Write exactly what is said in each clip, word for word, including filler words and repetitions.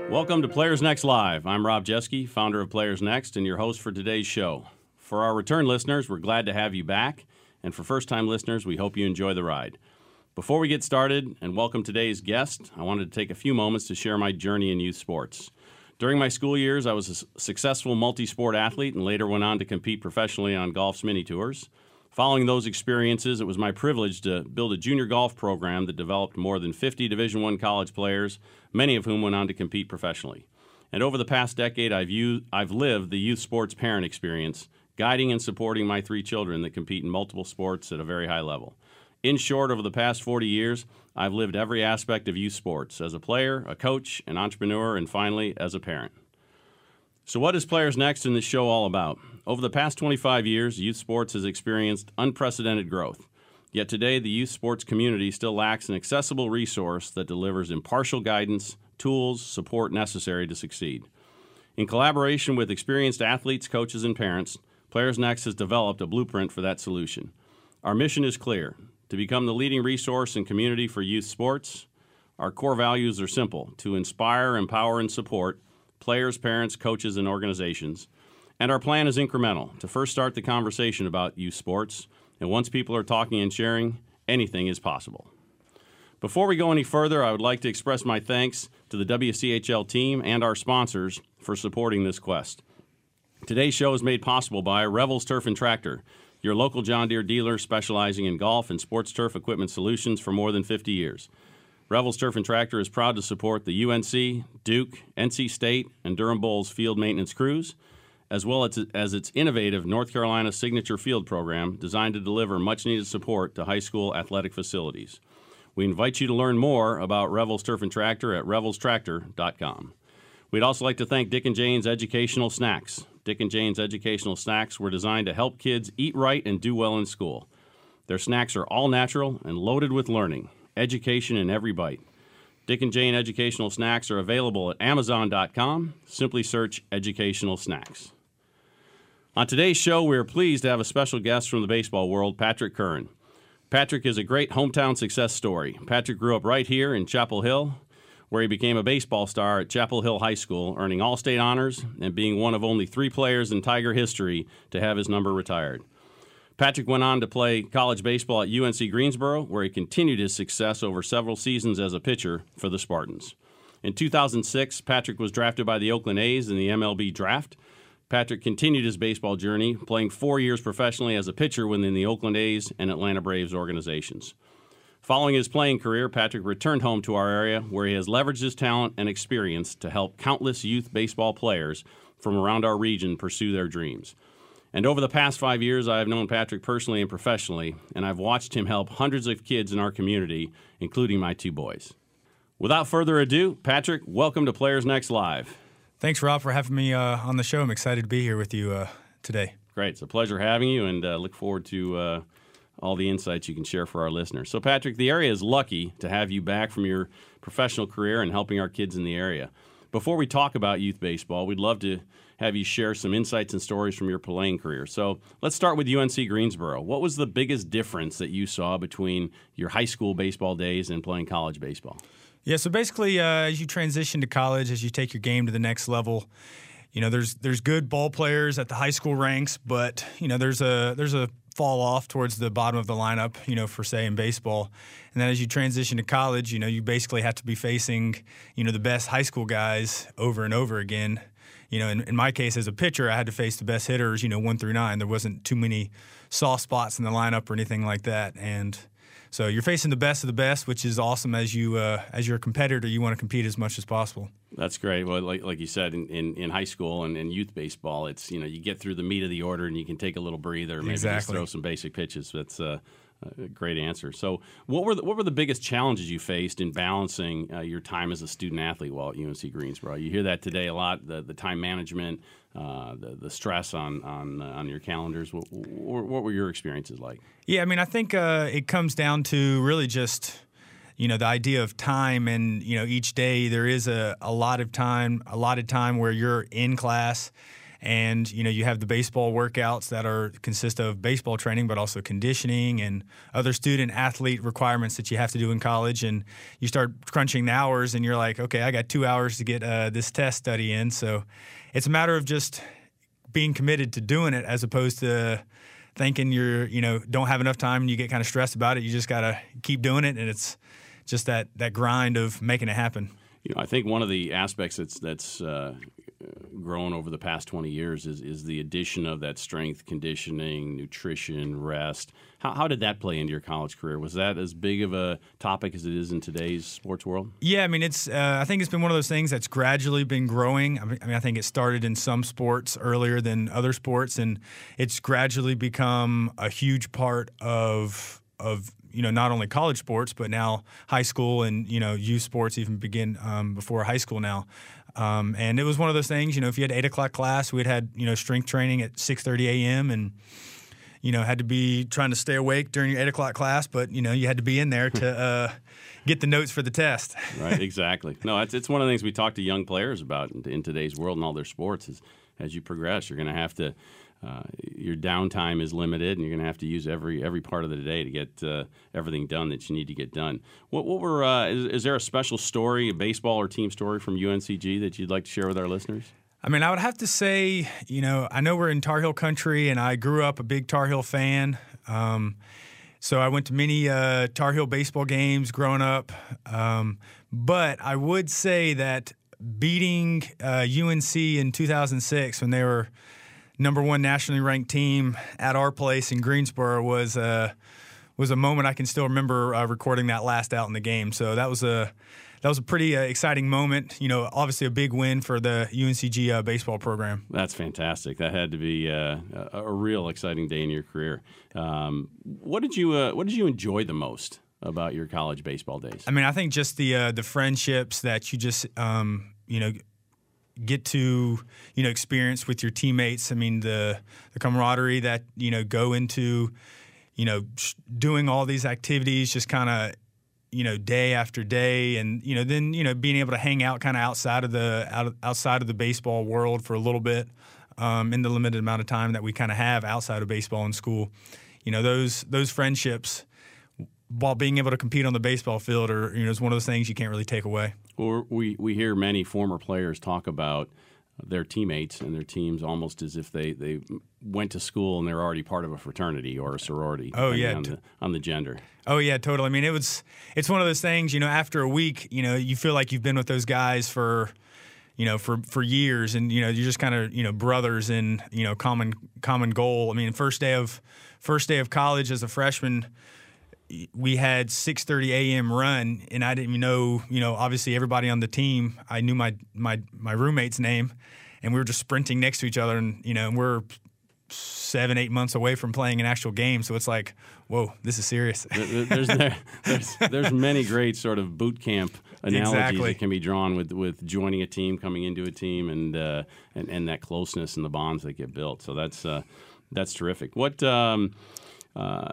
Welcome to Players Next Live. I'm Rob Jeske, founder of Players Next, and your host for today's show. For our return listeners, we're glad to have you back, and for first-time listeners, we hope you enjoy the ride. Before we get started and welcome today's guest, I wanted to take a few moments to share my journey in youth sports. During my school years, I was a successful multi-sport athlete and later went on to compete professionally on golf's mini tours. Following those experiences, it was my privilege to build a junior golf program that developed more than fifty Division I college players, many of whom went on to compete professionally. And over the past decade, I've, used, I've lived the youth sports parent experience, guiding and supporting my three children that compete in multiple sports at a very high level. In short, over the past forty years, I've lived every aspect of youth sports as a player, a coach, an entrepreneur, and finally, as a parent. So what is Players Next in this show all about? Over the past twenty-five years, youth sports has experienced unprecedented growth. Yet today, the youth sports community still lacks an accessible resource that delivers impartial guidance, tools, support necessary to succeed. In collaboration with experienced athletes, coaches, and parents, Players Next has developed a blueprint for that solution. Our mission is clear: to become the leading resource and community for youth sports. Our core values are simple: to inspire, empower, and support players, parents, coaches, and organizations. And our plan is incremental: to first start the conversation about youth sports, and once people are talking and sharing, anything is possible. Before we go any further, I would like to express my thanks to the W C H L team and our sponsors for supporting this quest. Today's show is made possible by Revels Turf and Tractor, your local John Deere dealer specializing in golf and sports turf equipment solutions for more than fifty years. Revels Turf and Tractor is proud to support the U N C, Duke, N C State, and Durham Bulls field maintenance crews, as well as, as its innovative North Carolina Signature Field program designed to deliver much-needed support to high school athletic facilities. We invite you to learn more about Revels Turf and Tractor at revels tractor dot com. We'd also like to thank Dick and Jane's Educational Snacks. Dick and Jane's Educational Snacks were designed to help kids eat right and do well in school. Their snacks are all natural and loaded with learning, education in every bite. Dick and Jane Educational Snacks are available at amazon dot com. Simply search Educational Snacks. On today's show, we are pleased to have a special guest from the baseball world, Patrick Curran. Patrick is a great hometown success story. Patrick grew up right here in Chapel Hill, where he became a baseball star at Chapel Hill High School, earning all-state honors and being one of only three players in Tiger history to have his number retired. Patrick went on to play college baseball at U N C Greensboro, where he continued his success over several seasons as a pitcher for the Spartans. In two thousand six, Patrick was drafted by the Oakland A's in the M L B draft. Patrick continued his baseball journey, playing four years professionally as a pitcher within the Oakland A's and Atlanta Braves organizations. Following his playing career, Patrick returned home to our area, where he has leveraged his talent and experience to help countless youth baseball players from around our region pursue their dreams. And over the past five years, I have known Patrick personally and professionally, and I've watched him help hundreds of kids in our community, including my two boys. Without further ado, Patrick, welcome to Players Next Live. Thanks, Rob, for having me uh, on the show. I'm excited to be here with you uh, today. Great. It's a pleasure having you, and uh, look forward to uh, all the insights you can share for our listeners. So, Patrick, the area is lucky to have you back from your professional career and helping our kids in the area. Before we talk about youth baseball, we'd love to have you share some insights and stories from your playing career. So let's start with U N C Greensboro. What was the biggest difference that you saw between your high school baseball days and playing college baseball? Yeah, so basically, uh, as you transition to college, as you take your game to the next level, you know, there's there's good ball players at the high school ranks, but you know, there's a there's a fall off towards the bottom of the lineup, you know, for say in baseball. And then as you transition to college, you know, you basically have to be facing, you know, the best high school guys over and over again. You know, in, in my case as a pitcher, I had to face the best hitters, you know, one through nine. There wasn't too many soft spots in the lineup or anything like that. And so you're facing the best of the best, which is awesome. As you uh, as you're a competitor, you want to compete as much as possible. That's great. Well, like like you said, in, in, in high school and in youth baseball, it's, you know, you get through the meat of the order and you can take a little breather, maybe exactly. just throw some basic pitches. That's uh, a great answer. So, what were the, what were the biggest challenges you faced in balancing uh, your time as a student athlete while at U N C Greensboro? You hear that today a lot. The the time management, uh, the the stress on on uh, on your calendars. What, what were your experiences like? Yeah, I mean, I think uh, it comes down to really just, you know, the idea of time, and you know, each day there is a a lot of time, a lot of time where you're in class. And, you know, you have the baseball workouts that are consist of baseball training, but also conditioning and other student athlete requirements that you have to do in college. And you start crunching the hours and you're like, okay, I got two hours to get uh, this test study in. So it's a matter of just being committed to doing it as opposed to thinking you're, you know, don't have enough time and you get kind of stressed about it. You just got to keep doing it. And it's just that, that grind of making it happen. You know, I think one of the aspects that's that's uh, grown over the past twenty years is is the addition of that strength conditioning, nutrition, rest. How, how did that play into your college career? Was that as big of a topic as it is in today's sports world? Yeah, I mean, it's. Uh, I think it's been one of those things that's gradually been growing. I mean, I mean, I think it started in some sports earlier than other sports, and it's gradually become a huge part of of. you know, not only college sports, but now high school and, you know, youth sports even begin um, before high school now. Um, and it was one of those things, you know, if you had eight o'clock class, we'd had, you know, strength training at six thirty a.m. and, you know, had to be trying to stay awake during your eight o'clock class, but, you know, you had to be in there to uh, get the notes for the test. Right, exactly. No, it's, it's one of the things we talk to young players about in, in today's world and all their sports is as you progress, you're going to have to Uh, your downtime is limited, and you're going to have to use every every part of the day to get uh, everything done that you need to get done. What, what were uh, is, is there a special story, a baseball or team story from U N C G that you'd like to share with our listeners? I mean, I would have to say, you know, I know we're in Tar Heel country, and I grew up a big Tar Heel fan. Um, so I went to many uh, Tar Heel baseball games growing up. Um, but I would say that beating uh, U N C in two thousand six when they were number one nationally ranked team at our place in Greensboro was uh, was a moment I can still remember uh, recording that last out in the game. So that was a that was a pretty uh, exciting moment. You know, obviously a big win for the U N C G uh, baseball program. That's fantastic. That had to be uh, a, a real exciting day in your career. Um, what did you uh, What did you enjoy the most about your college baseball days? I mean, I think just the uh, the friendships that you just um, you know. get to, you know, experience with your teammates. I mean, the the camaraderie that, you know, go into, you know, doing all these activities just kind of, you know, day after day. And, you know, then, you know, being able to hang out kind of outside of the out, outside of the baseball world for a little bit um, in the limited amount of time that we kind of have outside of baseball in school. You know, those those friendships while being able to compete on the baseball field are, you know, is one of those things you can't really take away. Well, we, we hear many former players talk about their teammates and their teams almost as if they, they went to school and they're already part of a fraternity or a sorority. Oh, yeah. On the, on the gender. Oh, yeah, totally. I mean, it was it's one of those things, you know, after a week, you know, you feel like you've been with those guys for, you know, for, for years and, you know, you're just kind of, you know, brothers in, you know, common common goal. I mean, first day of first day of college as a freshman, we had six thirty a.m. run, and I didn't even know, you know, obviously everybody on the team, I knew my my my roommate's name, and we were just sprinting next to each other, and, you know, we're seven, eight months away from playing an actual game, so it's like, whoa, this is serious. there's, there, there's, there's many great sort of boot camp analogies exactly. that can be drawn with, with joining a team, coming into a team, and, uh, and and that closeness and the bonds that get built. So that's uh, that's terrific. What um, uh,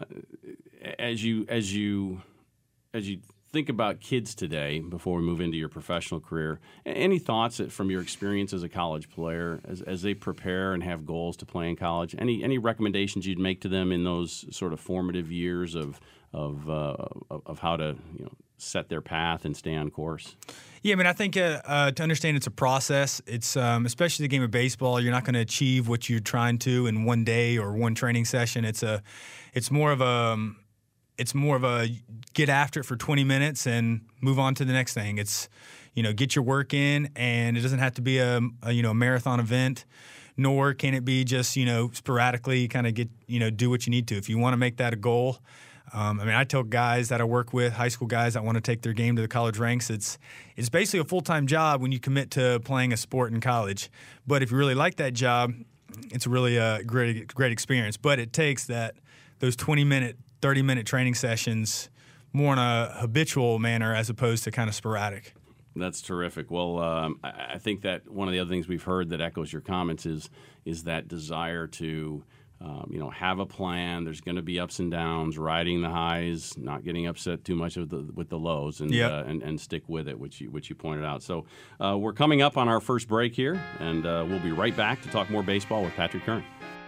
as you as you as you think about kids today, before we move into your professional career, any thoughts from your experience as a college player as, as they prepare and have goals to play in college? Any any recommendations you'd make to them in those sort of formative years of of uh, of, of how to you know set their path and stay on course? Yeah, I mean, I think uh, uh, to understand it's a process. It's um, especially the game of baseball. You're not going to achieve what you're trying to in one day or one training session. It's a, it's more of a, um, it's more of a get after it for twenty minutes and move on to the next thing. It's, you know, get your work in, and it doesn't have to be a, a you know a marathon event, nor can it be just you know sporadically kind of get you know do what you need to. If you want to make that a goal. Um, I mean, I tell guys that I work with, high school guys that want to take their game to the college ranks, it's it's basically a full-time job when you commit to playing a sport in college. But if you really like that job, it's a really uh, great great experience. But it takes that those twenty-minute, thirty-minute training sessions more in a habitual manner as opposed to kind of sporadic. That's terrific. Well, um, I, I think that one of the other things we've heard that echoes your comments is is that desire to Um, you know, have a plan. There's going to be ups and downs, riding the highs, not getting upset too much with the with the lows, and yep. uh, and, and stick with it, which you which you pointed out. So uh, we're coming up on our first break here, and uh, we'll be right back to talk more baseball with Patrick Curran.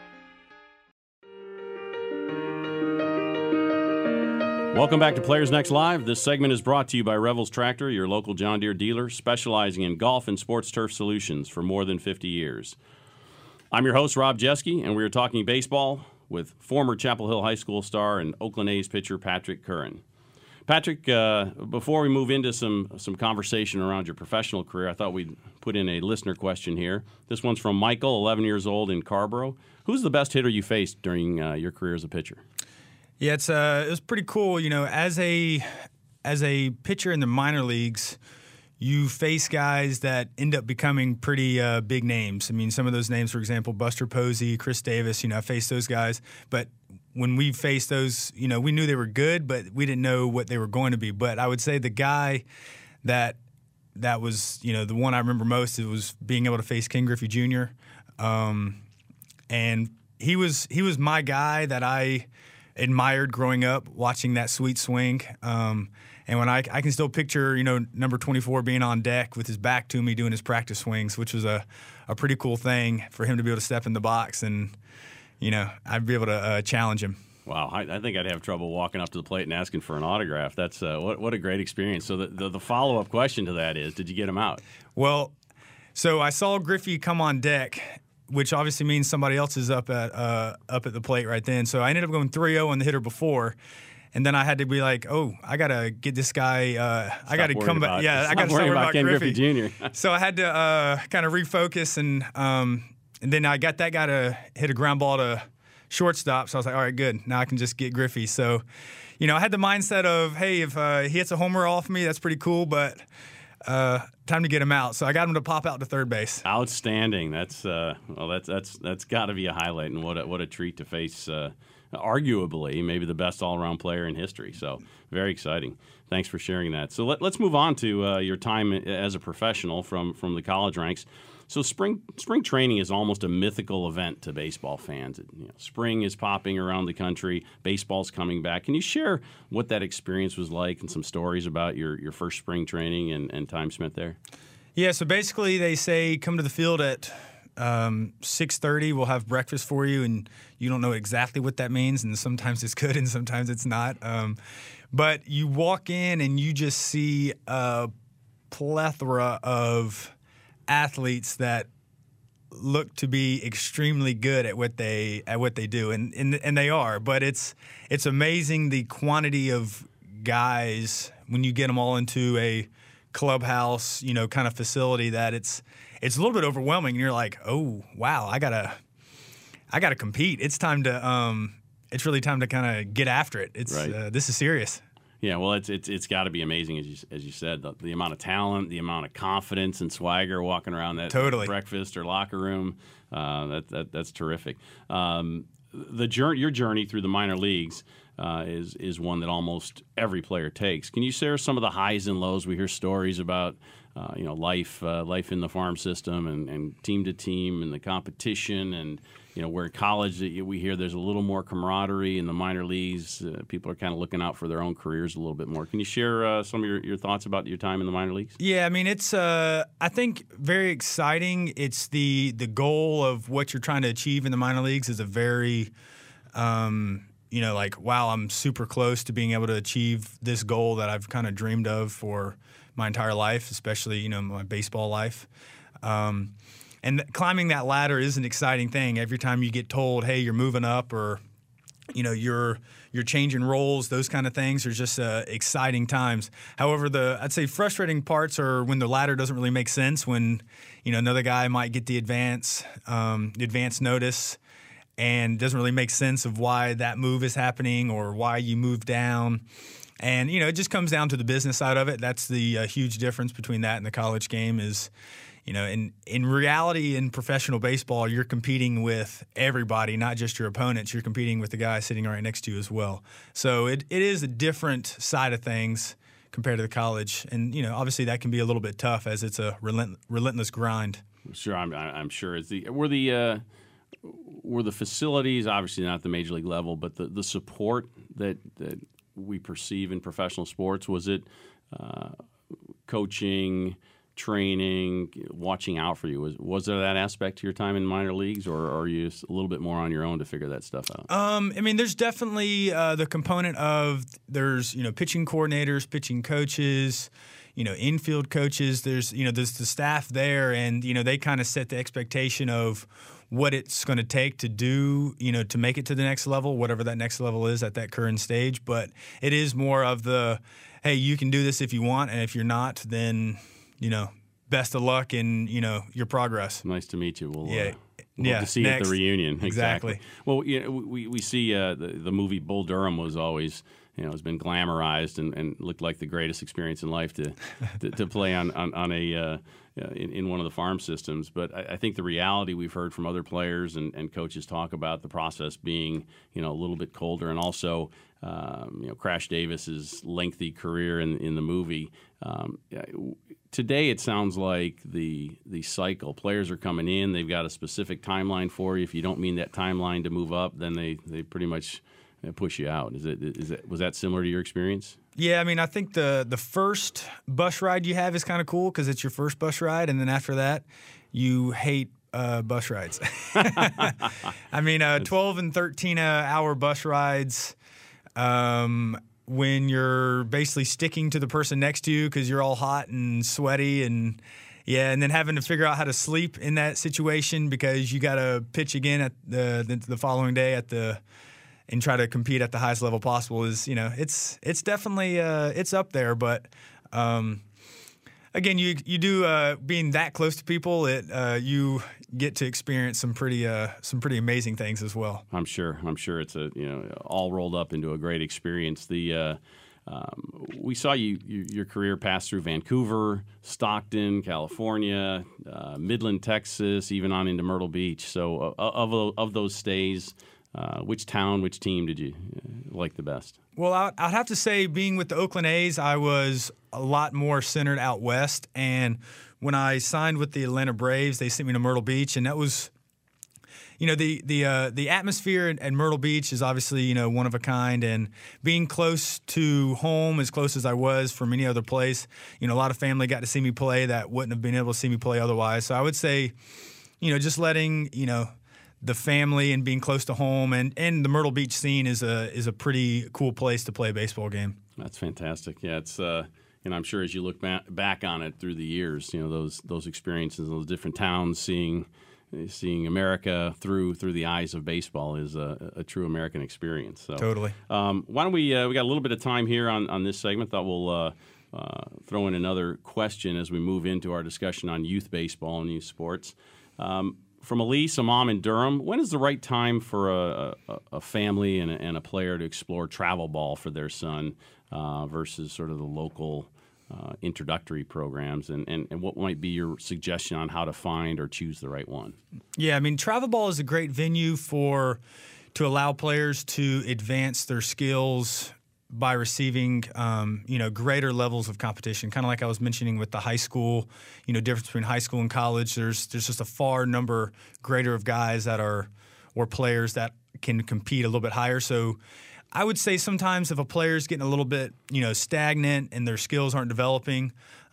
Welcome back to Players Next Live. This segment is brought to you by Revels Tractor, your local John Deere dealer, specializing in golf and sports turf solutions for more than fifty years. I'm your host, Rob Jeske, and we are talking baseball with former Chapel Hill High School star and Oakland A's pitcher Patrick Curran. Patrick, uh, before we move into some some conversation around your professional career, I thought we'd put in a listener question here. This one's from Michael, eleven years old, in Carborough. Who's the best hitter you faced during uh, your career as a pitcher? Yeah, it's uh, it was pretty cool. You know, as a as a pitcher in the minor leagues, you face guys that end up becoming pretty uh, big names. I mean, some of those names, for example, Buster Posey, Chris Davis, you know, I faced those guys. But when we faced those, you know, we knew they were good, but we didn't know what they were going to be. But I would say the guy that that was, you know, the one I remember most, it was being able to face Ken Griffey Junior Um, and he was he was my guy that I admired growing up, watching that sweet swing. Um, and when I, I can still picture, you know, number twenty-four being on deck with his back to me doing his practice swings, which was a, a pretty cool thing for him to be able to step in the box and, you know, I'd be able to uh, challenge him. Wow, I, I think I'd have trouble walking up to the plate and asking for an autograph. That's uh, what what a great experience. So the, the, the follow-up question to that is, did you get him out? Well, so I saw Griffey come on deck, which obviously means somebody else is up at uh, up at the plate right then. So I ended up going three oh on the hitter before, and then I had to be like, oh, I gotta get this guy. Uh, I gotta come back. Yeah, I gotta stop worrying about, about Ken Griffey. Griffey Junior So I had to uh, kind of refocus, and um, and then I got that guy to hit a ground ball to shortstop. So I was like, all right, good. Now I can just get Griffey. So, you know, I had the mindset of, hey, if uh, he hits a homer off me, that's pretty cool, but Uh, time to get him out. So I got him to pop out to third base. Outstanding. That's uh, well, that's that's that's got to be a highlight, and what a, what a treat to face. Uh, arguably, maybe the best all-around player in history. So very exciting. Thanks for sharing that. So let, let's move on to uh, your time as a professional from from the college ranks. So spring spring training is almost a mythical event to baseball fans. It, you know, spring is popping around the country. Baseball's coming back. Can you share what that experience was like and some stories about your, your first spring training and, and time spent there? Yeah, so basically they say come to the field at um, six thirty. We'll have breakfast for you, and you don't know exactly what that means, and sometimes it's good and sometimes it's not. Um, but you walk in and you just see a plethora of athletes that look to be extremely good at what they at what they do, and and, and they are. But it's it's amazing the quantity of guys when you get them all into a clubhouse, you know, kind of facility, that it's it's a little bit overwhelming. And you're like, oh wow, I gotta I gotta compete. It's time to um, it's really time to kind of get after it. It's right. uh, this is serious. Yeah, well, it's it's it's got to be amazing, as you as you said, the, the amount of talent, the amount of confidence and swagger walking around that totally. breakfast or locker room. Uh, that, that that's terrific. Um, the journey, your journey through the minor leagues uh, is is one that almost every player takes. Can you share some of the highs and lows? We hear stories about uh, you know life uh, life in the farm system and, and team to team and the competition, and you know, where in college we hear there's a little more camaraderie. In the minor leagues, uh, people are kind of looking out for their own careers a little bit more. Can you share uh, some of your, your thoughts about your time in the minor leagues? Yeah, I mean, it's, uh, I think, very exciting. It's the the goal of what you're trying to achieve in the minor leagues is a very, um, you know, like, wow, I'm super close to being able to achieve this goal that I've kind of dreamed of for my entire life, especially, you know, my baseball life. Um And climbing that ladder is an exciting thing. Every time you get told, hey, you're moving up, or, you know, you're you're changing roles, those kind of things are just uh, exciting times. However, the I'd say frustrating parts are when the ladder doesn't really make sense, when, you know, another guy might get the advance, um, the advance notice, and it doesn't really make sense of why that move is happening or why you moved down. And, you know, it just comes down to the business side of it. That's the uh, huge difference between that and the college game is, you know, in, in reality, in professional baseball, you're competing with everybody, not just your opponents. You're competing with the guy sitting right next to you as well. So it, it is a different side of things compared to the college. And, you know, obviously that can be a little bit tough as it's a relent, relentless grind. Sure, I'm, I'm sure. Is the were the uh, were the facilities, obviously not at the major league level, but the, the support that, that we perceive in professional sports, was it uh, coaching, training, watching out for you? Was was there that aspect to your time in minor leagues, or are you a little bit more on your own to figure that stuff out? Um, I mean, there's definitely uh, the component of there's you know pitching coordinators, pitching coaches, you know infield coaches. There's you know there's the staff there, and you know they kind of set the expectation of what it's going to take to do, you know, to make it to the next level, whatever that next level is at that current stage. But it is more of the, hey, you can do this if you want, and if you're not, then you know, best of luck in, you know, your progress. Nice to meet you. We'll, yeah. Uh, we'll yeah. to see you at the reunion. Exactly. Exactly. Well, you know, we, we see uh, the, the movie Bull Durham was always, you know, has been glamorized and, and looked like the greatest experience in life to to, to play on, on, on a uh, in, in one of the farm systems. But I, I think the reality we've heard from other players and, and coaches talk about the process being, you know, a little bit colder, and also Um, you know, Crash Davis's lengthy career in in the movie. Um, today, it sounds like the the cycle. Players are coming in; they've got a specific timeline for you. If you don't meet that timeline to move up, then they, they pretty much push you out. Is it is it was that similar to your experience? Yeah, I mean, I think the the first bus ride you have is kind of cool because it's your first bus ride, and then after that, you hate uh, bus rides. I mean, uh, twelve and thirteen uh, hour bus rides. Um, when you're basically sticking to the person next to you because you're all hot and sweaty, and yeah, and then having to figure out how to sleep in that situation because you got to pitch again at the, the the following day at the and try to compete at the highest level possible is, you know, it's it's definitely uh, it's up there, but um, again, you you do uh, being that close to people, it uh, you get to experience some pretty uh, some pretty amazing things as well. I'm sure. I'm sure it's a you know all rolled up into a great experience. The uh, um, we saw you, you your career pass through Vancouver, Stockton, California, uh, Midland, Texas, even on into Myrtle Beach. So uh, of of those stays, uh, which town, which team did you like the best? Well, I'd have to say, being with the Oakland A's, I was a lot more centered out west. And when I signed with the Atlanta Braves, they sent me to Myrtle Beach, and that was, you know, the the uh, the atmosphere at Myrtle Beach is obviously, you know, one of a kind. And being close to home, as close as I was from any other place, you know, a lot of family got to see me play that wouldn't have been able to see me play otherwise. So I would say, you know, just letting, you know, the family and being close to home, and, and the Myrtle Beach scene is a is a pretty cool place to play a baseball game. That's fantastic. Yeah, it's uh, and I'm sure as you look back, back on it through the years, you know, those those experiences, those different towns, seeing seeing America through through the eyes of baseball is a, a true American experience. So, totally. Um, why don't we? Uh, we got a little bit of time here on on this segment. Thought we'll uh, uh, throw in another question as we move into our discussion on youth baseball and youth sports. Um, From Elise, a mom in Durham, when is the right time for a, a, a family and a, and a player to explore travel ball for their son uh, versus sort of the local uh, introductory programs? And, and, and what might be your suggestion on how to find or choose the right one? Yeah, I mean, travel ball is a great venue for to allow players to advance their skills by receiving, um, you know, greater levels of competition. Kind of like I was mentioning with the high school, you know, difference between high school and college. There's there's just a far number greater of guys that are, or players that can compete a little bit higher. So I would say sometimes if a player's getting a little bit, you know, stagnant and their skills aren't developing,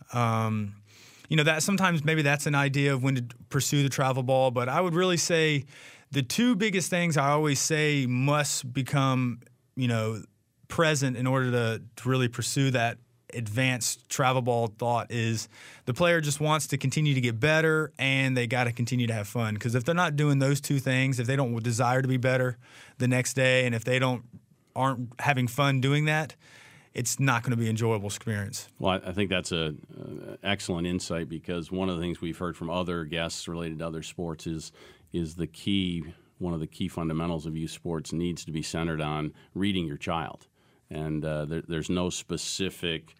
um, you know, that sometimes maybe that's an idea of when to pursue the travel ball. But I would really say the two biggest things I always say must become, you know, present in order to, to really pursue that advanced travel ball thought is the player just wants to continue to get better, and they got to continue to have fun. Because if they're not doing those two things, if they don't desire to be better the next day, and if they don't aren't having fun doing that, it's not going to be an enjoyable experience. Well, I think that's a uh, excellent insight, because one of the things we've heard from other guests related to other sports is is the key. One of the key fundamentals of youth sports needs to be centered on reading your child. And uh, there, there's no specific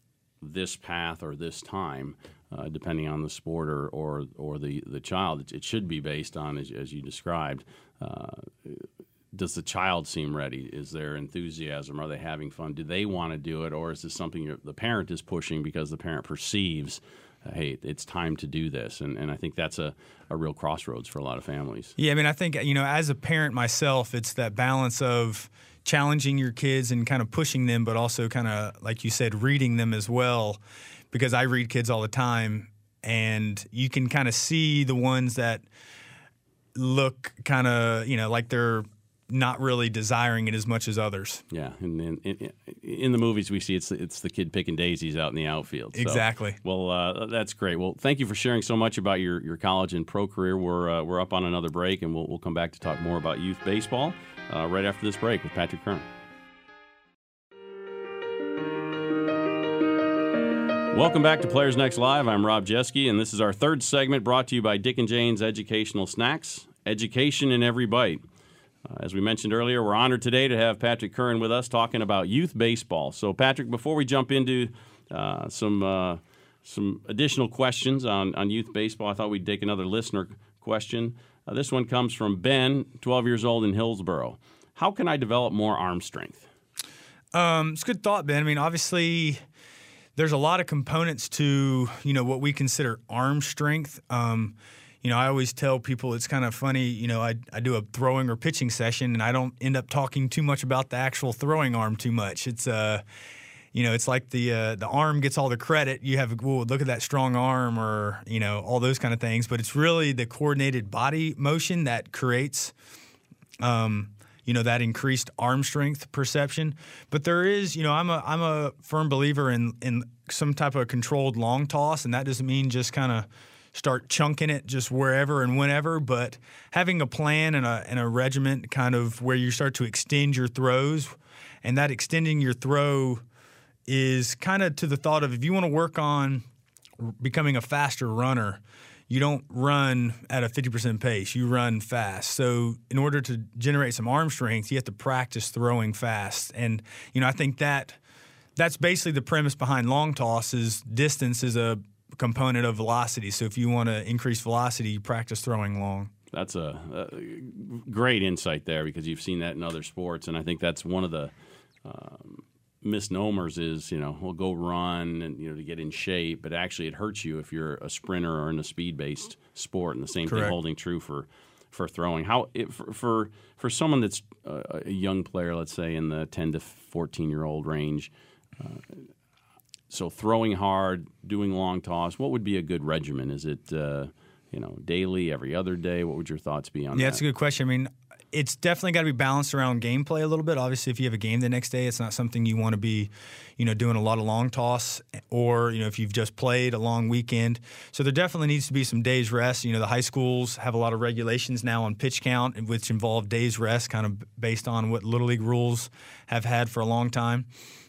this path or this time, uh, depending on the sport or or, or the, the child. It, it should be based on, as, as you described, uh, does the child seem ready? Is there enthusiasm? Are they having fun? Do they want to do it? Or is this something you're, the parent is pushing because the parent perceives uh, hey, it's time to do this. And, and I think that's a, a real crossroads for a lot of families. Yeah, I mean, I think, you know, as a parent myself, it's that balance of challenging your kids and kind of pushing them, but also kind of, like you said, reading them as well, because I read kids all the time, and you can kind of see the ones that look kind of, you know, like they're not really desiring it as much as others. Yeah, and in, in, in the movies we see it's it's the kid picking daisies out in the outfield. So, exactly. Well, uh, that's great. Well, thank you for sharing so much about your, your college and pro career. We're uh, we're up on another break, and we'll we'll come back to talk more about youth baseball uh, right after this break with Patrick Kern. Welcome back to Players Next Live. I'm Rob Jeske, and this is our third segment brought to you by Dick and Jane's Educational Snacks. Education in every bite. Uh, as we mentioned earlier, we're honored today to have Patrick Kern with us talking about youth baseball. So, Patrick, before we jump into uh, some uh, some additional questions on, on youth baseball, I thought we'd take another listener question. Uh, this one comes from Ben, twelve years old in Hillsboro. How can I develop more arm strength? Um, it's a good thought, Ben. I mean, obviously, there's a lot of components to, you know, what we consider arm strength. Um, you know, I always tell people it's kind of funny, you know, I, I do a throwing or pitching session, and I don't end up talking too much about the actual throwing arm too much. It's, uh, you know, it's like the uh, the arm gets all the credit. You have, well, look at that strong arm, or, you know, all those kind of things. But it's really the coordinated body motion that creates um, you know, that increased arm strength perception. But there is, you know, I'm a I'm a firm believer in in some type of controlled long toss, and that doesn't mean just kind of start chunking it just wherever and whenever, but having a plan and a and a regiment kind of where you start to extend your throws, and that extending your throw is kind of to the thought of, if you want to work on becoming a faster runner, you don't run at a fifty percent pace. You run fast. So in order to generate some arm strength, you have to practice throwing fast. And, you know, I think that that's basically the premise behind long toss. Is distance is a component of velocity. So if you want to increase velocity, you practice throwing long. That's a, a great insight there, because you've seen that in other sports. And I think that's one of the um, misnomers is, you know, we'll go run and, you know, to get in shape, but actually it hurts you if you're a sprinter or in a speed-based sport, and the same Correct. thing holding true for, for throwing. How it, for, for for someone that's a, a young player, let's say in the ten to fourteen-year-old range, uh, so throwing hard, doing long toss, what would be a good regimen? Is it, uh, you know, daily, every other day? What would your thoughts be on yeah, that? that's a good question. I mean, it's definitely got to be balanced around gameplay a little bit. Obviously, if you have a game the next day, it's not something you want to be, you know, doing a lot of long toss, or, you know, if you've just played a long weekend. So there definitely needs to be some days rest. You know, the high schools have a lot of regulations now on pitch count, which involve days rest, kind of based on what Little League rules have had for a long time.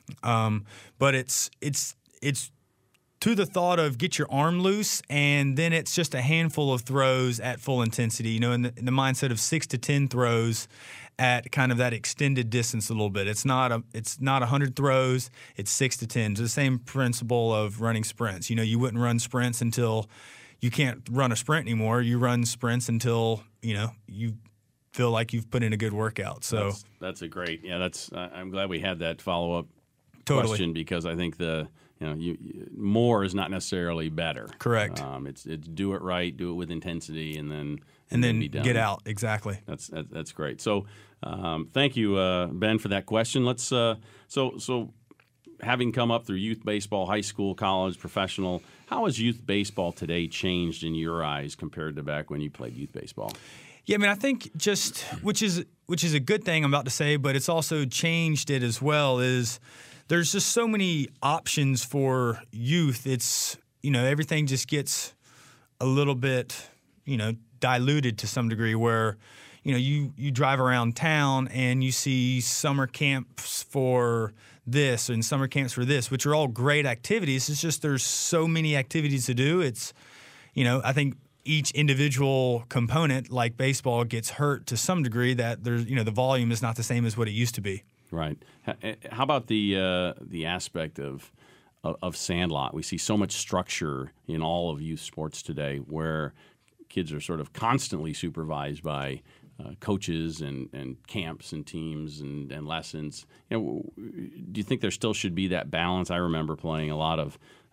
Um, but it's it's it's to the thought of get your arm loose, and then it's just a handful of throws at full intensity, you know, in the, in the mindset of six to ten throws at kind of that extended distance a little bit. It's not a it's not one hundred throws, it's six to ten. It's the same principle of running sprints. You know, you wouldn't run sprints until you can't run a sprint anymore. You run sprints until, you know, you feel like you've put in a good workout. So That's, that's a great, yeah, that's, uh, I'm glad we had that follow-up totally. question, because I think the, you know, you, you, more is not necessarily better. Correct. Um, it's it's do it right, do it with intensity, and then and, and then be done. get out. Exactly. That's that, that's great. So, um, thank you, uh, Ben, for that question. Let's uh, so so having come up through youth baseball, high school, college, professional, how has youth baseball today changed in your eyes compared to back when you played youth baseball? Yeah, I mean, I think just which is which is a good thing I'm about to say, but it's also changed it as well. Is there's just so many options for youth. It's, you know, everything just gets a little bit, you know, diluted to some degree, where, you know, you, you drive around town and you see summer camps for this and summer camps for this, which are all great activities. It's just there's so many activities to do. It's, you know, I think each individual component, like baseball, gets hurt to some degree, that there's, you know, the volume is not the same as what it used to be. Right. How about the uh, the aspect of, of of Sandlot? We see so much structure in all of youth sports today, where kids are sort of constantly supervised by uh, coaches and, and camps and teams and, and lessons. You know, do you think there still should be that balance? I remember playing a lot of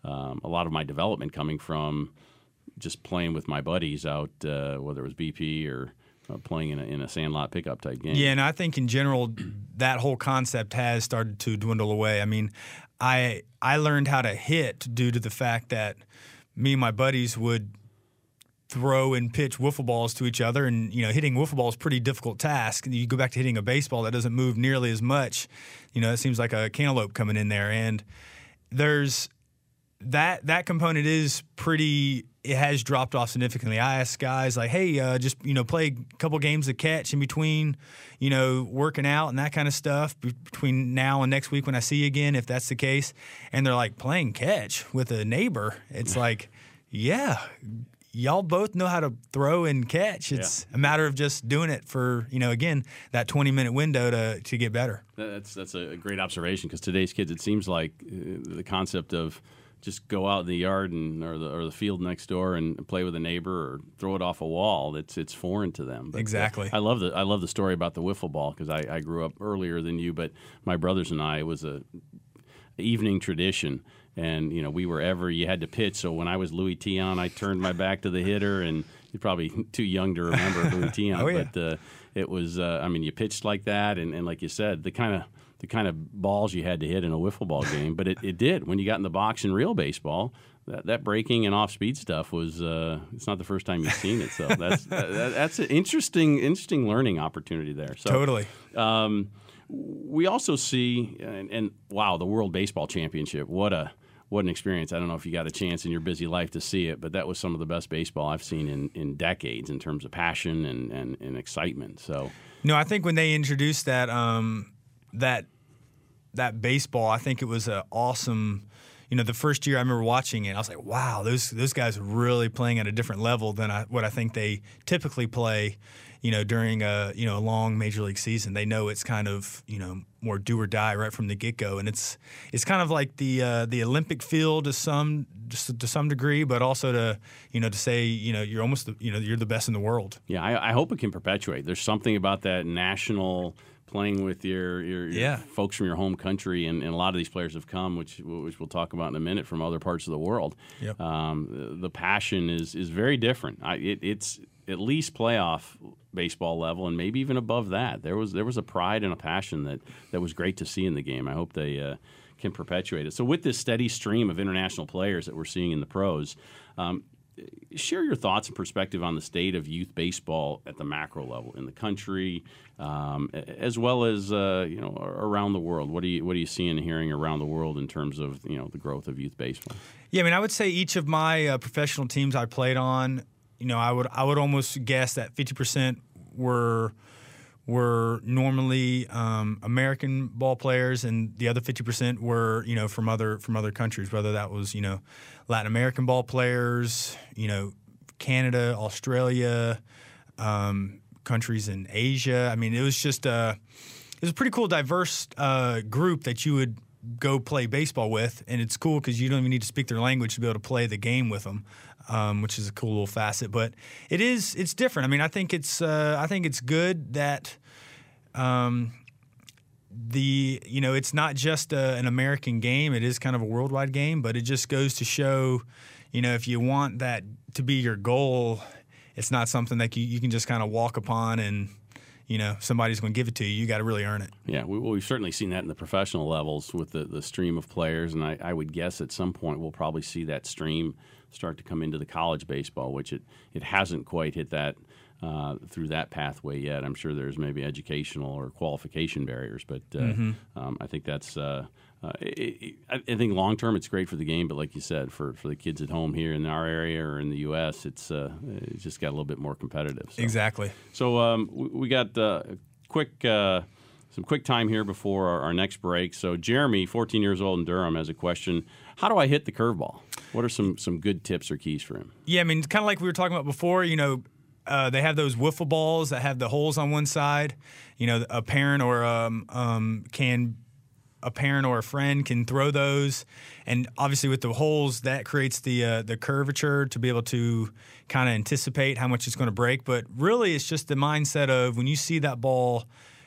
um, a lot of my development coming from just playing with my buddies out, uh, whether it was B P or uh, playing in a, in a sandlot pickup type game. Yeah, and I think in general that whole concept has started to dwindle away. I mean, I I learned how to hit due to the fact that me and my buddies would throw and pitch wiffle balls to each other, and you know, hitting wiffle ball is a pretty difficult task. You go back to hitting a baseball that doesn't move nearly as much. You know, it seems like a cantaloupe coming in there, and there's that that component is pretty. It has dropped off significantly. I ask guys like, hey, uh, just you know, play a couple games of catch in between, you know, working out and that kind of stuff between now and next week when I see you again, if that's the case. And they're like, playing catch with a neighbor. It's like, yeah. Y'all both know how to throw and catch. It's yeah. a matter of just doing it for, you know, again, that twenty-minute window to to get better. That's that's a great observation, because today's kids, it seems like uh, the concept of just go out in the yard and or the or the field next door and play with a neighbor or throw it off a wall. It's it's foreign to them. But exactly. Uh, I love the I love the story about the wiffle ball, because I, I grew up earlier than you, but my brothers and I, it was a evening tradition. And, you know, we were ever, you had to pitch. So when I was Louis Tion, I turned my back to the hitter, and you're probably too young to remember Louis Tion. Oh, yeah. But uh, it was, uh, I mean, you pitched like that. And, and like you said, the kind of the kind of balls you had to hit in a wiffle ball game. But it, it did. When you got in the box in real baseball, that, that breaking and off-speed stuff was, uh, it's not the first time you've seen it. So that's that, that's an interesting, interesting learning opportunity there. So, totally. Um, we also see, and, and wow, the World Baseball Championship, what a, What an experience. I don't know if you got a chance in your busy life to see it, but that was some of the best baseball I've seen in, in decades in terms of passion and, and, and excitement. So, no, I think when they introduced that um, that that baseball, I think it was an awesome. You know, the first year I remember watching it, I was like, wow, those those guys are really playing at a different level than I, what I think they typically play. You know, during a you know a long major league season, they know it's kind of you know more do or die right from the get go, and it's it's kind of like the uh, the Olympic field to some just to some degree, but also to you know to say you know you're almost the, you know you're the best in the world. Yeah, I, I hope it can perpetuate. There's something about that national playing with your your, your yeah. folks from your home country, and, and a lot of these players have come, which which we'll talk about in a minute, from other parts of the world. Yep. Um, the, the passion is is very different. I, it, it's at least playoff baseball level, and maybe even above that. There was there was a pride and a passion that, that was great to see in the game. I hope they uh, can perpetuate it. So with this steady stream of international players that we're seeing in the pros, um, share your thoughts and perspective on the state of youth baseball at the macro level in the country, um, as well as uh, you know around the world. What are you what are you seeing and hearing around the world in terms of you know the growth of youth baseball? Yeah, I mean, I would say each of my uh, professional teams I played on, you know, I would I would almost guess that fifty percent were were normally um, American ball players, and the other fifty percent were you know from other from other countries, whether that was you know Latin American ball players, you know Canada, Australia, um, countries in Asia. I mean, it was just a it was a pretty cool, diverse uh, group that you would go play baseball with, and it's cool because you don't even need to speak their language to be able to play the game with them. Um, which is a cool little facet, but it is it's different. I mean, I think it's uh, I think it's good that um, the you know it's not just a, an American game; it is kind of a worldwide game. But it just goes to show, you know, if you want that to be your goal, it's not something that you, you can just kind of walk upon and you know somebody's going to give it to you. You got to really earn it. Yeah, we, well, we've certainly seen that in the professional levels with the, the stream of players, and I, I would guess at some point we'll probably see that stream start to come into the college baseball, which it, it hasn't quite hit that uh, through that pathway yet. I'm sure there's maybe educational or qualification barriers, but uh, mm-hmm. um, I think that's uh, uh, it, it, I think long term it's great for the game, but like you said, for, for the kids at home here in our area or in the U S, it's uh, it's just got a little bit more competitive. So. Exactly. So um, we, we got uh, a quick. Uh, Some quick time here before our, our next break. So Jeremy, fourteen years old in Durham, has a question. How do I hit the curveball? What are some some good tips or keys for him? Yeah, I mean, kind of like we were talking about before, you know, uh, they have those wiffle balls that have the holes on one side. You know, a parent or um, um, can a parent or a friend can throw those, and obviously with the holes, that creates the uh, the curvature to be able to kind of anticipate how much it's going to break. But really, it's just the mindset of when you see that ball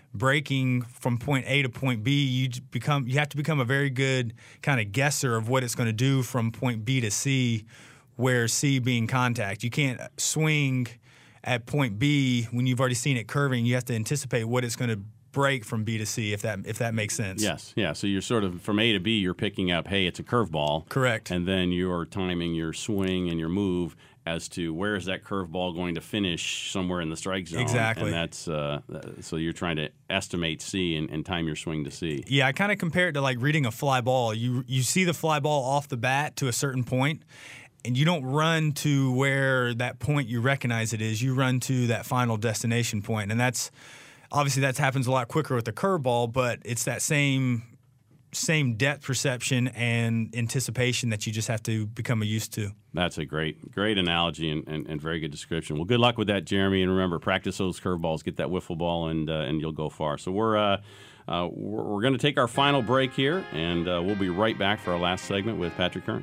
breaking from point A to point B, you become you have to become a very good kind of guesser of what it's going to do from point B to C, where C being contact. You can't swing at point B when you've already seen it curving. You have to anticipate what it's going to break from B to C, if that if that makes sense. Yes, yeah. So you're sort of from A to B, you're picking up, hey, it's a curveball. Correct. And then you're timing your swing and your move as to where is that curveball going to finish somewhere in the strike zone. Exactly. And that's uh, so you're trying to estimate C and, and time your swing to C. Yeah, I kind of compare it to like reading a fly ball. You you see the fly ball off the bat to a certain point, and you don't run to where that point you recognize it is. You run to that final destination point, and that's obviously that happens a lot quicker with the curveball, but it's that same same depth perception and anticipation that you just have to become used to. That's a great, great analogy and, and, and very good description. Well, good luck with that, Jeremy. And remember, practice those curveballs, get that wiffle ball, and uh, and you'll go far. So we're uh, uh, we're, we're going to take our final break here, and uh, we'll be right back for our last segment with Patrick Kern.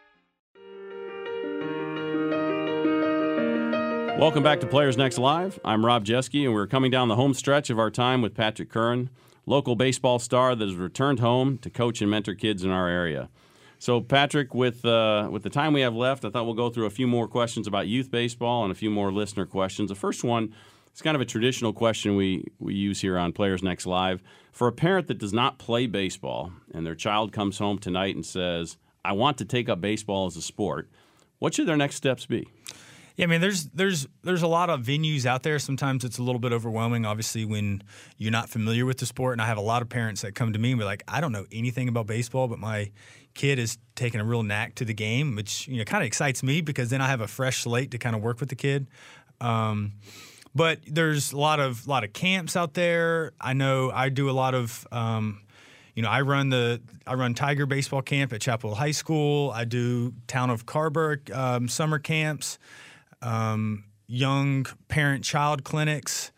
Welcome back to Players Next Live. I'm Rob Jeske, and we're coming down the home stretch of our time with Patrick Kern, local baseball star that has returned home to coach and mentor kids in our area. So, Patrick, with uh, with the time we have left, I thought we'll go through a few more questions about youth baseball and a few more listener questions. The first one is kind of a traditional question we, we use here on Players Next Live. For a parent that does not play baseball and their child comes home tonight and says, I want to take up baseball as a sport, what should their next steps be? Yeah, I mean, there's there's there's a lot of venues out there. Sometimes it's a little bit overwhelming, obviously, when you're not familiar with the sport. And I have a lot of parents that come to me and be like, I don't know anything about baseball, but my kid is taking a real knack to the game, which, you know, kind of excites me because then I have a fresh slate to kind of work with the kid. Um, but there's a lot of lot of camps out there. I know I do a lot of um, You know, I run the I run Tiger baseball camp at Chapel High School. I do Town of Carver um, summer camps. Um, young parent-child clinics.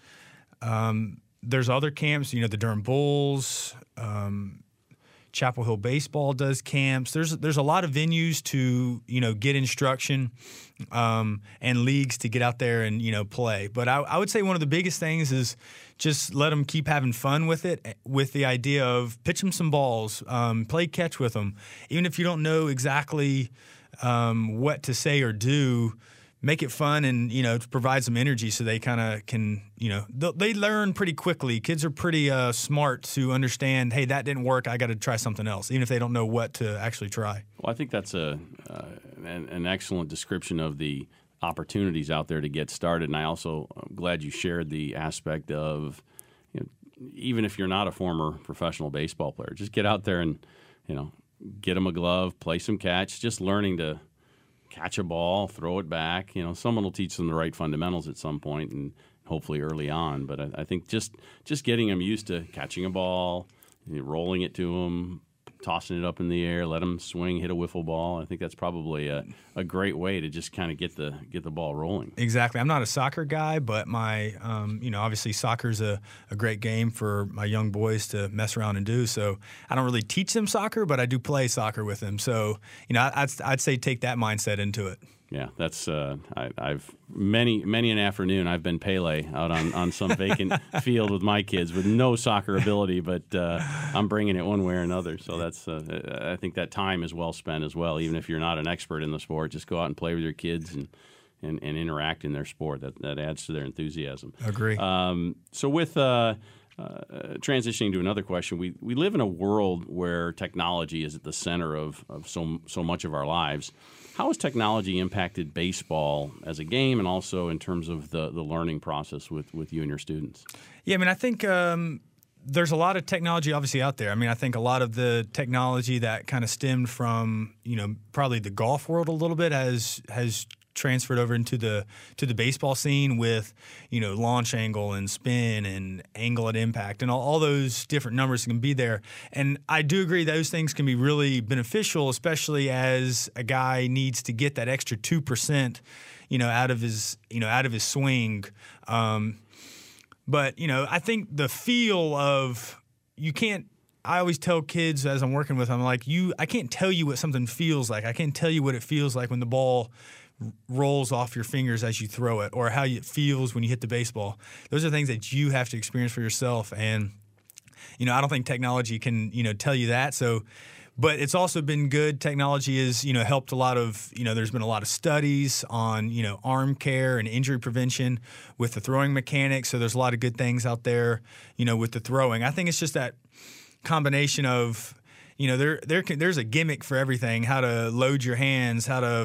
Um, there's other camps, you know, the Durham Bulls, um, Chapel Hill Baseball does camps. There's there's a lot of venues to, you know, get instruction um, and leagues to get out there and, you know, play. But I, I would say one of the biggest things is just let them keep having fun with it, with the idea of pitch them some balls, um, play catch with them. Even if you don't know exactly um, what to say or do, make it fun and, you know, provide some energy so they kind of can, you know, they learn pretty quickly. Kids are pretty uh, smart to understand, hey, that didn't work, I got to try something else, even if they don't know what to actually try. Well, I think that's a uh, an, an excellent description of the opportunities out there to get started. And I also am glad you shared the aspect of, you know, even if you're not a former professional baseball player, just get out there and, you know, get them a glove, play some catch, just learning to catch a ball, throw it back. You know, someone will teach them the right fundamentals at some point, and hopefully early on. But I, I think just just getting them used to catching a ball, you know, rolling it to them, tossing it up in the air, let them swing, hit a wiffle ball. I think that's probably a, a great way to just kind of get the get the ball rolling. Exactly. I'm not a soccer guy, but my, um, you know, obviously soccer's a, a great game for my young boys to mess around and do. So I don't really teach them soccer, but I do play soccer with them. So, you know, I'd, I'd say take that mindset into it. Yeah, that's uh, I, I've many many an afternoon I've been Pele out on, on some vacant field with my kids with no soccer ability, but uh, I'm bringing it one way or another. So that's uh, I think that time is well spent as well. Even if you're not an expert in the sport, just go out and play with your kids and and, and interact in their sport. That that adds to their enthusiasm. Agree. Um, so with uh, uh, transitioning to another question, we we live in a world where technology is at the center of of so so much of our lives. How has technology impacted baseball as a game and also in terms of the, the learning process with, with you and your students? Yeah, I mean, I think um, there's a lot of technology obviously out there. I mean, I think a lot of the technology that kind of stemmed from, you know, probably the golf world a little bit has has transferred over into the to the baseball scene with, you know, launch angle and spin and angle at impact and all, all those different numbers can be there. And I do agree those things can be really beneficial, especially as a guy needs to get that extra two percent, you know, out of his, you know, out of his swing. Um, but, you know, I think the feel of you can't I always tell kids as I'm working with them, like, you I can't tell you what something feels like. I can't tell you what it feels like when the ball rolls off your fingers as you throw it, or how it feels when you hit the baseball. Those are things that you have to experience for yourself. And, you know, I don't think technology can, you know, tell you that. So, but it's also been good. Technology has, you know, helped a lot of, you know, there's been a lot of studies on, you know, arm care and injury prevention with the throwing mechanics. So there's a lot of good things out there, you know, with the throwing. I think it's just that combination of, you know, there there can, there's a gimmick for everything, how to load your hands, how to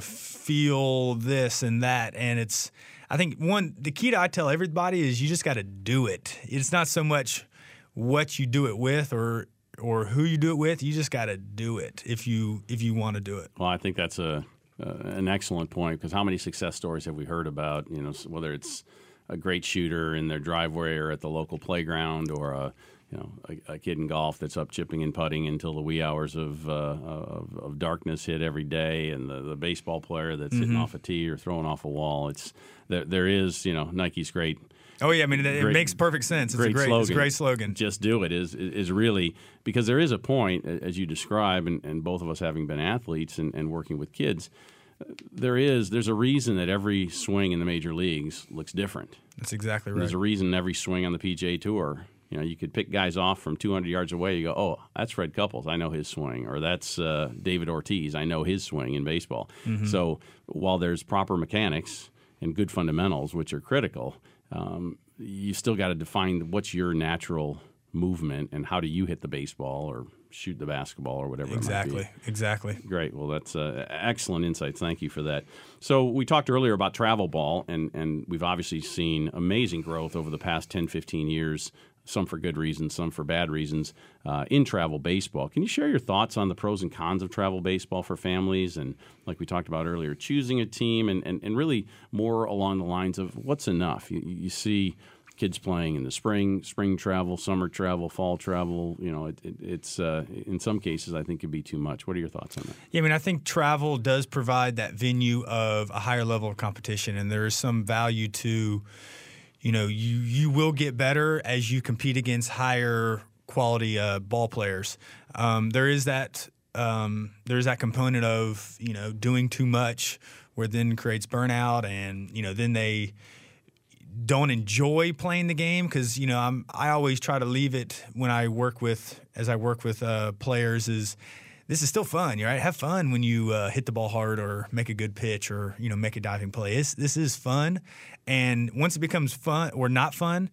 feel this and that. And it's, I think, one, the key to I tell everybody is you just got to do it. It's not so much what you do it with or or who you do it with. You just got to do it if you if you want to do it. Well, I think that's a uh, an excellent point, because how many success stories have we heard about, you know, whether it's a great shooter in their driveway or at the local playground, or a you know, a, a kid in golf that's up chipping and putting until the wee hours of, uh, of, of darkness hit every day, and the, the baseball player that's mm-hmm. hitting off a tee or throwing off a wall. It's there. There is, you know, Nike's great. Oh yeah, I mean it, great, it makes perfect sense. It's great a great, slogan. It's a great slogan. Just do it is is really, because there is a point, as you describe, and, and both of us having been athletes and, and working with kids, there is there's a reason that every swing in the major leagues looks different. That's exactly right. There's a reason every swing on the P G A Tour. You know, you could pick guys off from two hundred yards away. You go, oh, that's Fred Couples. I know his swing. Or that's uh, David Ortiz. I know his swing in baseball. Mm-hmm. So while there's proper mechanics and good fundamentals, which are critical, um, you still got to define what's your natural movement and how do you hit the baseball or shoot the basketball or whatever exactly, it might be. Exactly. Great. Well, that's uh, excellent insights. Thank you for that. So we talked earlier about travel ball, and, and we've obviously seen amazing growth over the past ten, fifteen years, some for good reasons, some for bad reasons, uh, in travel baseball. Can you share your thoughts on the pros and cons of travel baseball for families, and, like we talked about earlier, choosing a team, and, and, and really more along the lines of what's enough? You, you see kids playing in the spring, spring travel, summer travel, fall travel. You know, it, it, it's uh, in some cases I think could be too much. What are your thoughts on that? Yeah, I mean, I think travel does provide that venue of a higher level of competition, and there is some value to, you know, you you will get better as you compete against higher quality uh, ball players. Um, there is that um, there's that component of, you know, doing too much, where then creates burnout, and, you know, then they don't enjoy playing the game, because, you know, I'm I always try to leave it when I work with as I work with uh, players is this is still fun, right? Have fun when you uh, hit the ball hard or make a good pitch or, you know, make a diving play. It's, this is fun, and once it becomes fun or not fun,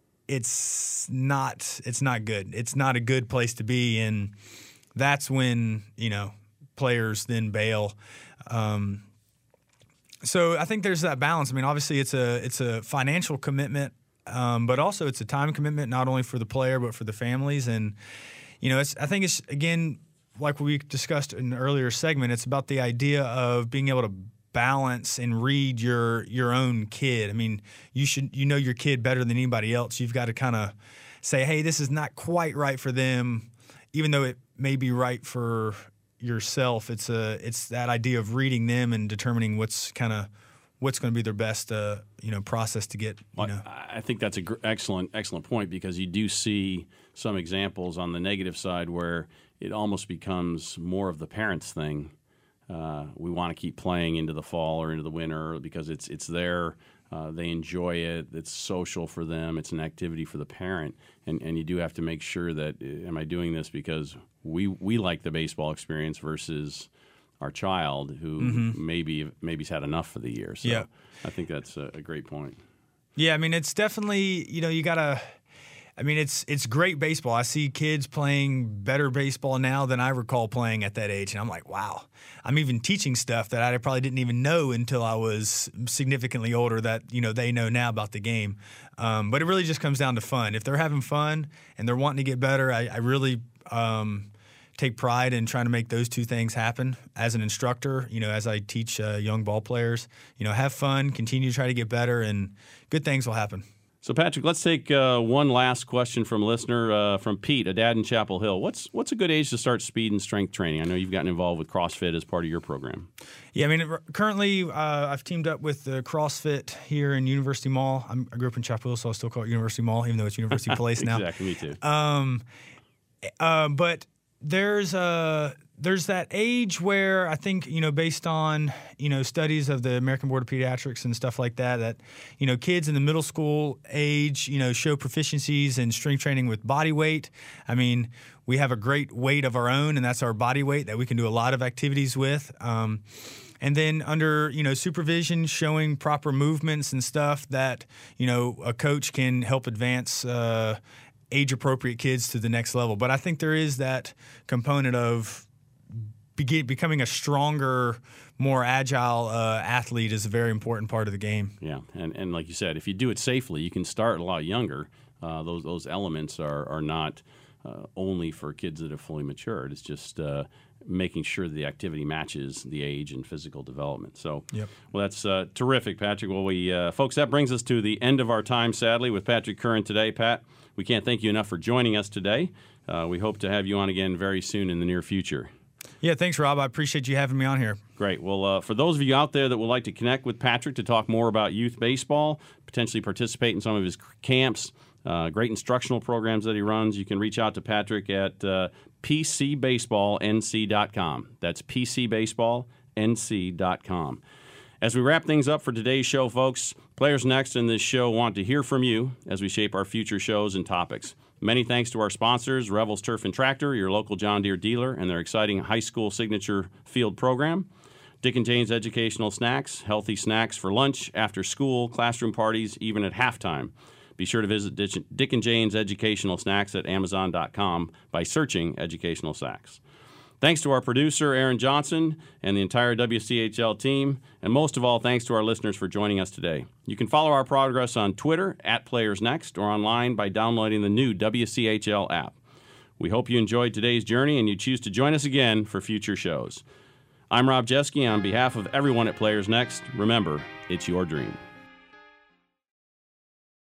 it's not it's not good. It's not a good place to be, and that's when, you know, players then bail. Um, So I think there's that balance. I mean, obviously it's a it's a financial commitment, um, but also it's a time commitment, not only for the player but for the families. And, you know, it's I think it's, again, like we discussed in an earlier segment, it's about the idea of being able to balance and read your your own kid. I mean, you should you know your kid better than anybody else. You've got to kind of say, hey, this is not quite right for them, even though it may be right for yourself. It's a it's that idea of reading them and determining what's kind of what's going to be their best uh, you know process to get. You well, know. I think that's a gr- excellent excellent point, because you do see some examples on the negative side where it almost becomes more of the parents' thing. Uh, we want to keep playing into the fall or into the winter because it's it's there. Uh, they enjoy it. It's social for them. It's an activity for the parent, and and you do have to make sure that, am I doing this because we we like the baseball experience versus our child who mm-hmm. maybe maybe's had enough for the year. So yeah. I think that's a, a great point. Yeah, I mean, it's definitely, you know, you gotta. I mean, it's it's great baseball. I see kids playing better baseball now than I recall playing at that age, and I'm like, wow. I'm even teaching stuff that I probably didn't even know until I was significantly older that, you know, they know now about the game. Um, but it really just comes down to fun. If they're having fun and they're wanting to get better, I, I really um, take pride in trying to make those two things happen as an instructor. You know, as I teach uh, young ball players, you know, have fun, continue to try to get better, and good things will happen. So, Patrick, let's take uh, one last question from a listener, uh, from Pete, a dad in Chapel Hill. What's what's a good age to start speed and strength training? I know you've gotten involved with CrossFit as part of your program. Yeah, I mean, currently uh, I've teamed up with the CrossFit here in University Mall. I'm, I grew up in Chapel Hill, so I still call it University Mall, even though it's University Place now. Exactly, me too. Um, uh, but there's a there's that age where I think, you know, based on, you know, studies of the American Board of Pediatrics and stuff like that, that, you know, kids in the middle school age, you know, show proficiencies in strength training with body weight. I mean, we have a great weight of our own, and that's our body weight that we can do a lot of activities with. Um, and then under, you know, supervision, showing proper movements and stuff that, you know, a coach can help advance uh, age-appropriate kids to the next level. But I think there is that component of Be- becoming a stronger, more agile uh, athlete is a very important part of the game. Yeah, and, and like you said, if you do it safely, you can start a lot younger. Uh, those those elements are are not uh, only for kids that have fully matured. It's just uh, making sure the activity matches the age and physical development. So, yep. Well, that's uh, terrific, Patrick. Well, we uh, folks, that brings us to the end of our time, sadly, with Patrick Curran today. Pat, we can't thank you enough for joining us today. Uh, we hope to have you on again very soon in the near future. Yeah, thanks, Rob. I appreciate you having me on here. Great. Well, uh, for those of you out there that would like to connect with Patrick to talk more about youth baseball, potentially participate in some of his camps, uh, great instructional programs that he runs, you can reach out to Patrick at uh, p c baseball n c dot com. That's p c baseball n c dot com. As we wrap things up for today's show, folks, Players Next in this show want to hear from you as we shape our future shows and topics. Many thanks to our sponsors, Revels Turf and Tractor, your local John Deere dealer, and their exciting high school signature field program. Dick and Jane's Educational Snacks, healthy snacks for lunch, after school, classroom parties, even at halftime. Be sure to visit Dick and Jane's Educational Snacks at amazon dot com by searching Educational Snacks. Thanks to our producer, Aaron Johnson, and the entire W C H L team, and most of all, thanks to our listeners for joining us today. You can follow our progress on Twitter, at PlayersNext, or online by downloading the new W C H L app. We hope you enjoyed today's journey and you choose to join us again for future shows. I'm Rob Jeske, and on behalf of everyone at Players Next, remember, it's your dream.